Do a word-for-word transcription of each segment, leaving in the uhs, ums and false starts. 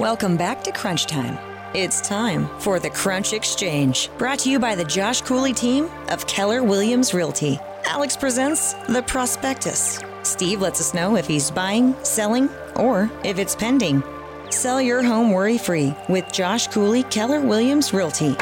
Welcome back to Crunch Time. It's time for the Crunch Exchange, brought to you by the Josh Cooley team of Keller Williams Realty. Alex presents the prospectus. Steve lets us know if he's buying, selling, or if it's pending. Sell your home worry-free with Josh Cooley, Keller Williams Realty.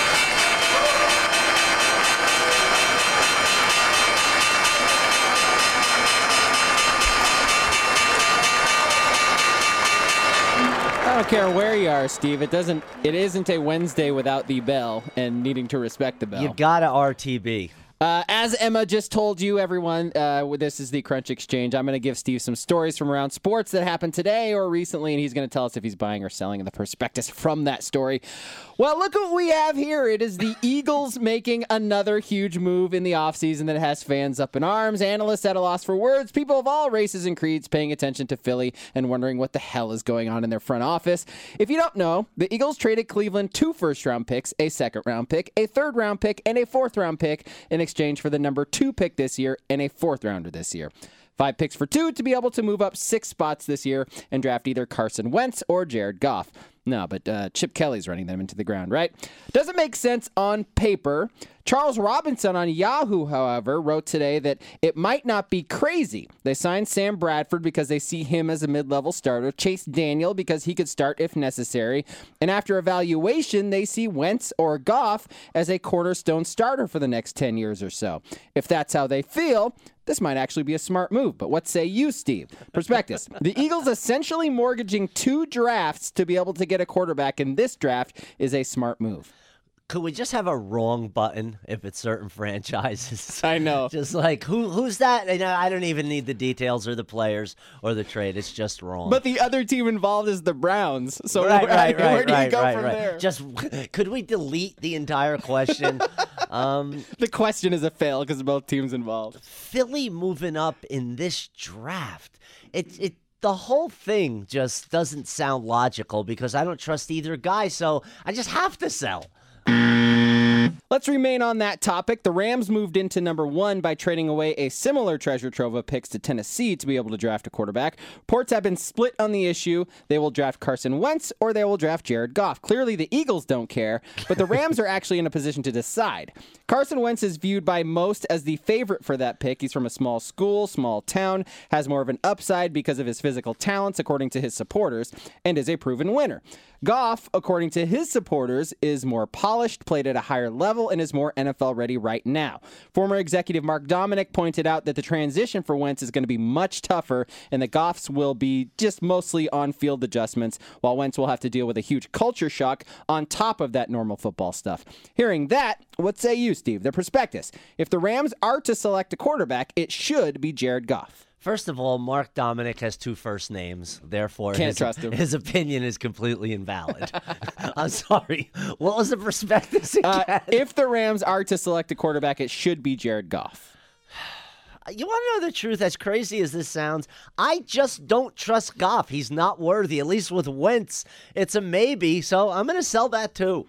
I don't care where you are, Steve. It doesn't. It isn't a Wednesday without the bell and needing to respect the bell. You gotta R T B. Uh, as Emma just told you, everyone, uh, this is the Crunch Exchange. I'm going to give Steve some stories from around sports that happened today or recently, and he's going to tell us if he's buying or selling in the prospectus from that story. Well, look what we have here. It is the Eagles making another huge move in the offseason that has fans up in arms, analysts at a loss for words, people of all races and creeds paying attention to Philly and wondering what the hell is going on in their front office. If you don't know, the Eagles traded Cleveland two first-round picks, a second-round pick, a third-round pick, and a fourth-round pick in exchange for the number two pick this year and a fourth rounder this year. Five picks for two to be able to move up six spots this year and draft either Carson Wentz or Jared Goff. No, but uh, Chip Kelly's running them into the ground, right? Doesn't make sense on paper. Charles Robinson on Yahoo, however, wrote today that it might not be crazy. They signed Sam Bradford because they see him as a mid-level starter, Chase Daniel because he could start if necessary, and after evaluation, they see Wentz or Goff as a cornerstone starter for the next ten years or so. If that's how they feel, this might actually be a smart move, but what say you, Steve? Prospectus. The Eagles essentially mortgaging two drafts to be able to get a quarterback in this draft is a smart move. Could we just have a wrong button if it's certain franchises? I know. Just like, who who's that? And I don't even need the details or the players or the trade. It's just wrong. But the other team involved is the Browns. So right, where, right, right, where do you right, go right, from right. there? Just, could we delete the entire question? um, the question is a fail because both teams involved. Philly moving up in this draft. It it. The whole thing just doesn't sound logical because I don't trust either guy, so I just have to sell. Let's remain on that topic. The Rams moved into number one by trading away a similar treasure trove of picks to Tennessee to be able to draft a quarterback. Reports have been split on the issue. They will draft Carson Wentz or they will draft Jared Goff. Clearly, the Eagles don't care, but the Rams are actually in a position to decide. Carson Wentz is viewed by most as the favorite for that pick. He's from a small school, small town, has more of an upside because of his physical talents, according to his supporters, and is a proven winner. Goff, according to his supporters, is more polished, played at a higher level, and is more N F L ready right now. Former executive Mark Dominic pointed out that the transition for Wentz is going to be much tougher and that Goff's will be just mostly on-field adjustments, while Wentz will have to deal with a huge culture shock on top of that normal football stuff. Hearing that, what say you, Steve? The prospectus. If the Rams are to select a quarterback, it should be Jared Goff. First of all, Mark Dominic has two first names. Therefore, Can't his, trust him. his opinion is completely invalid. I'm sorry. What was the prospectus again? Uh, if the Rams are to select a quarterback, it should be Jared Goff. You want to know the truth? As crazy as this sounds, I just don't trust Goff. He's not worthy. At least with Wentz, it's a maybe. So I'm going to sell that too.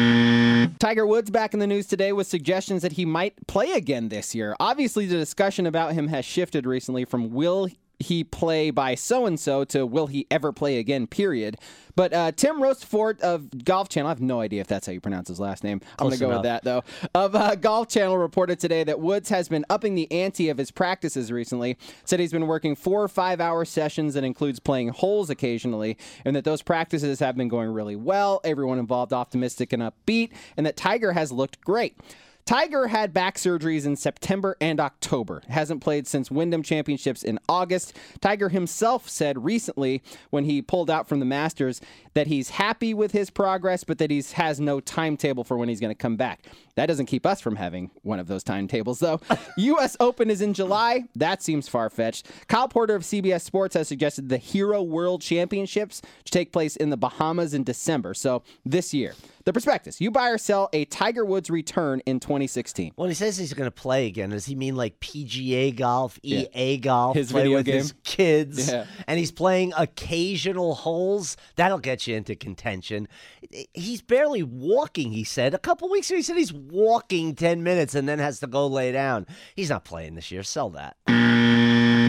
Tiger Woods back in the news today with suggestions that he might play again this year. Obviously, the discussion about him has shifted recently from will he play by so-and-so to will he ever play again, period. But uh, Tim Rostfort of Golf Channel, I have no idea if that's how you pronounce his last name. I'm going to go with that, though. Of uh, Golf Channel reported today that Woods has been upping the ante of his practices recently. Said he's been working four or five-hour sessions that includes playing holes occasionally, and that those practices have been going really well. Everyone involved optimistic and upbeat, and that Tiger has looked great. Tiger had back surgeries in September and October. Hasn't played since Wyndham Championships in August. Tiger himself said recently when he pulled out from the Masters that he's happy with his progress, but that he has no timetable for when he's going to come back. That doesn't keep us from having one of those timetables, though. U S Open is in July. That seems far-fetched. Kyle Porter of C B S Sports has suggested the Hero World Championships to take place in the Bahamas in December, so this year. The prospectus, you buy or sell a Tiger Woods return in twenty sixteen. When he says he's going to play again, does he mean like P G A golf, E A yeah. golf, his play video with game. his kids, yeah. and he's playing occasional holes? That'll get you into contention. He's barely walking, he said. A couple weeks ago, he said he's walking ten minutes and then has to go lay down. He's not playing this year. Sell that.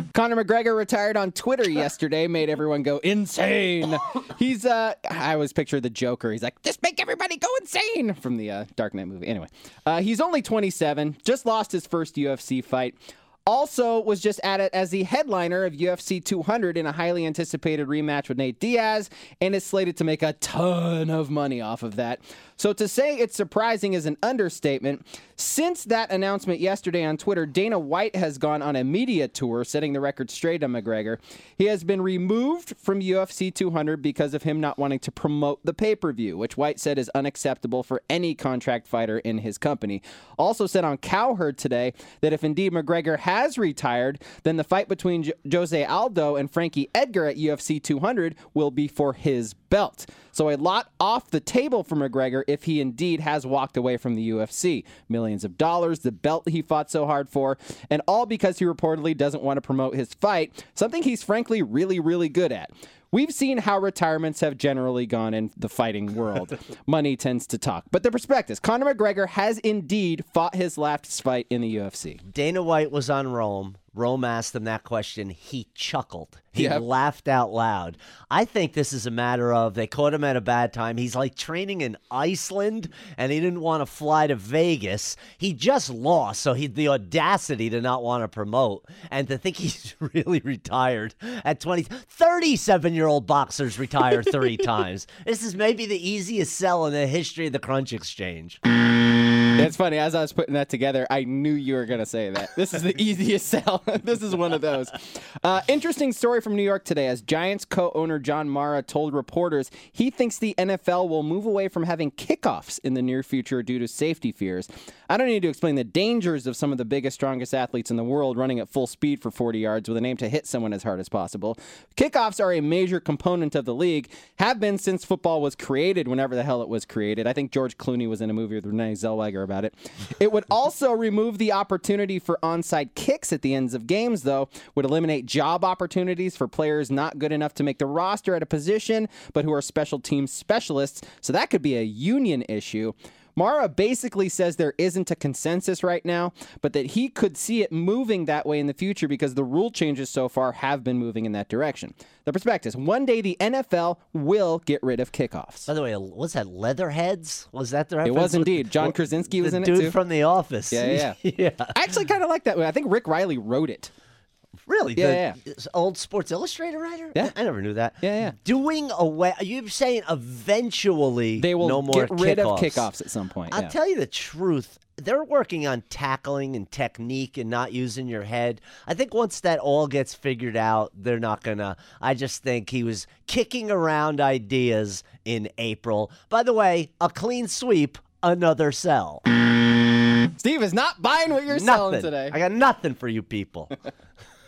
Conor McGregor retired on Twitter yesterday, made everyone go insane. He's, uh, I always picture the Joker. He's like, just make everybody go insane from the uh, Dark Knight movie. Anyway, uh, he's only twenty-seven, just lost his first U F C fight. Also was just added as the headliner of U F C two hundred in a highly anticipated rematch with Nate Diaz, and is slated to make a ton of money off of that. So to say it's surprising is an understatement. Since that announcement yesterday on Twitter, Dana White has gone on a media tour, setting the record straight on McGregor. He has been removed from U F C two hundred because of him not wanting to promote the pay-per-view, which White said is unacceptable for any contract fighter in his company. Also said on Cowherd today that if indeed McGregor has retired, then the fight between J- Jose Aldo and Frankie Edgar at U F C two hundred will be for his belt. So a lot off the table for McGregor if he indeed has walked away from the U F C. Millions of dollars, the belt he fought so hard for, and all because he reportedly doesn't want to promote his fight, something he's frankly really, really good at. We've seen how retirements have generally gone in the fighting world. Money tends to talk. But the prospectus, Conor McGregor has indeed fought his last fight in the U F C. Dana White was on Rome. Rome asked him that question. He chuckled. He Yep. laughed out loud. I think this is a matter of they caught him at a bad time. He's like training in Iceland, and he didn't want to fly to Vegas. He just lost, so he had the audacity to not want to promote and to think he's really retired at twenty. thirty-seven-year-old boxers retire three times. This is maybe the easiest sell in the history of the Crunch Exchange. It's funny, as I was putting that together, I knew you were going to say that. This is the easiest sell. This is one of those. Uh, interesting story from New York today. As Giants co-owner John Mara told reporters he thinks the N F L will move away from having kickoffs in the near future due to safety fears. I don't need to explain the dangers of some of the biggest, strongest athletes in the world running at full speed for forty yards with an aim to hit someone as hard as possible. Kickoffs are a major component of the league, have been since football was created, whenever the hell it was created. I think George Clooney was in a movie with Renee Zellweger about it. It would also remove the opportunity for onside kicks at the ends of games, though, would eliminate job opportunities for players not good enough to make the roster at a position, but who are special team specialists, so that could be a union issue. Mara basically says there isn't a consensus right now, but that he could see it moving that way in the future because the rule changes so far have been moving in that direction. The prospectus, one day the N F L will get rid of kickoffs. By the way, was that Leatherheads? Was that the reference? It was indeed. John Krasinski was the in it dude too. from The Office. Yeah, yeah. yeah. I actually kind of like that one. I think Rick Riley wrote it. Really? Yeah, the yeah. Old Sports Illustrated writer? Yeah. I never knew that. Yeah, yeah. Doing away, are you saying eventually They will no more get rid kickoffs? of kickoffs at some point. I'll yeah. tell you the truth. They're working on tackling and technique and not using your head. I think once that all gets figured out, they're not going to. I just think he was kicking around ideas in April. By the way, a clean sweep, another sell. Steve is not buying what you're Nothing. selling today. I got nothing for you people.